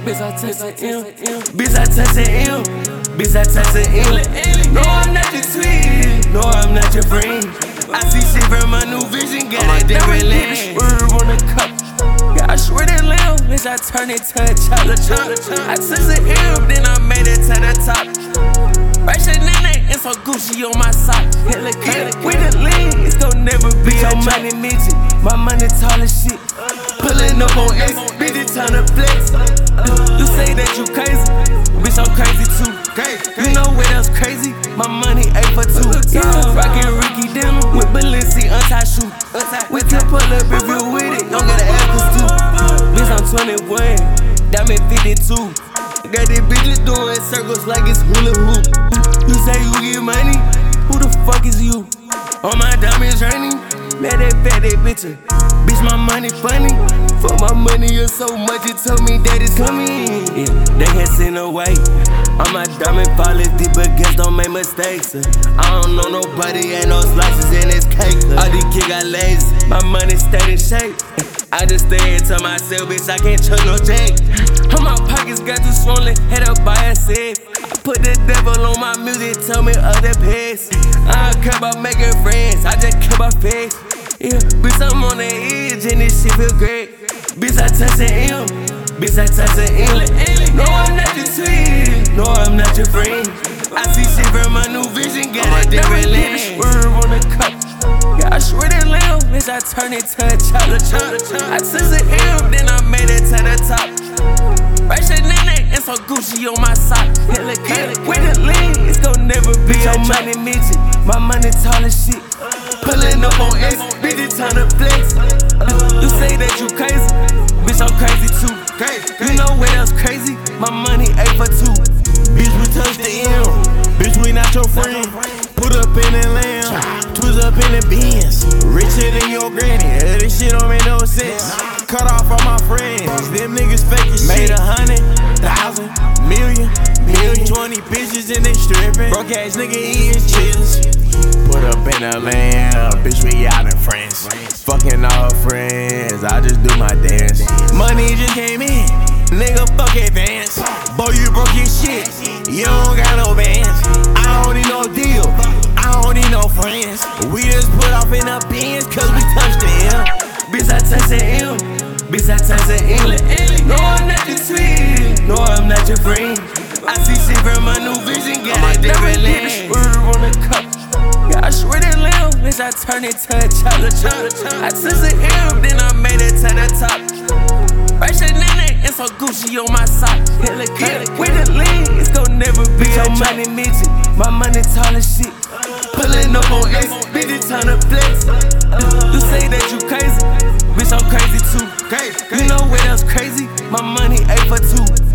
Bitch, I touch the M. Bitch, I touch the M. Bitch, I touch the M. No, I'm not your twin. No, I'm not your friend. I see shit from my new vision. Got a different lens. Swerve on the cup. Yeah, I swear that lamb. Bitch, I turn it to a chocolate chunk. I touch the M, then I made it to the top. Right shit, nene, and some Gucci on my sock. Hit with the lean, it's gon' never be your money midget. My money tall as shit. Pullin' up on X, bitch, it's time to flex. You say that you crazy, bitch, I'm crazy too. You know what else crazy? My money A for 2. Yeah, rockin' Ricky Denim with Balenci untied shoe. We can pull up if you with it, don't get an Apple too. Bitch, I'm 21, diamond 52. Got these bitches doing circles like it's hula hoop. You say you get money, who the fuck is you? On my diamonds raining, man, that bitch. Bitch, my money funny. For my money or so much, it told me that it's coming. Yeah, they had sent away. On my diamond polish, deep against, don't make mistakes. I don't know nobody, ain't no slices in this cake. All these kids got lazy, my money stayed in shape. I just stay to myself, bitch, I can't trust no Jake. My pockets got too swollen, had to buy a safe. I put the devil on my music, tell me other piss. I don't care about making friends, I just care about face. Yeah, bitch, I'm on the edge and this shit feel great. Bitch, I touch the M, bitch, I touch the M. No, I'm not your twin, no, I'm not your friend. I see shit from my new vision, got a different lens. Swerve on the cup. Yeah, I swear that lamb, bitch, I turn it to a chocolate chunk. I touch the M, then I made it to the top. Right shit, nene, and some Gucci on my sock. Hit with the lean, it's gon' never be your money midget. My money tall as shit. Pullin' up on X, bitch, it's time to flex. You say that you crazy, bitch, I'm crazy too. You know what else crazy? My money A for 2. Bitch, we touch the M. Bitch, we not your friend. Put up in the lamb, twist up in the Benz. Richer than your granny, this shit don't make no sense. Cut off all my friends, them niggas fake as shit. Made 100, 1,000, million. 20 bitches and they strippin'. Broke ass nigga eatin' chitlins. Put up in the lamb, bitch, we out in France. Fucking all friends, I just do my dance. Money just came in, nigga, fuck advance. Boy, you broke your shit, you don't got no bands. I don't need no deal, I don't need no friends. We just put off in the Benz, cause we touched the M. Bitch, I touch the M, bitch, I touch the M. No, I'm not your twin, no, I'm not your friend. I see shit from my new vision, got a different lens. Swerve on the cup. Yeah, I swear that lamb, bitch, I turn it to a chocolate chunk. I touch the M, then I made it to the top. Right shit, nene, and some Gucci on my sock. Hit with the lean, it's gon' never be your money midget. My money tall as shit. Pullin' up on X, bitch, it's time to flex. You say that you crazy, bitch, I'm crazy too. You know what else crazy? My money A for 2.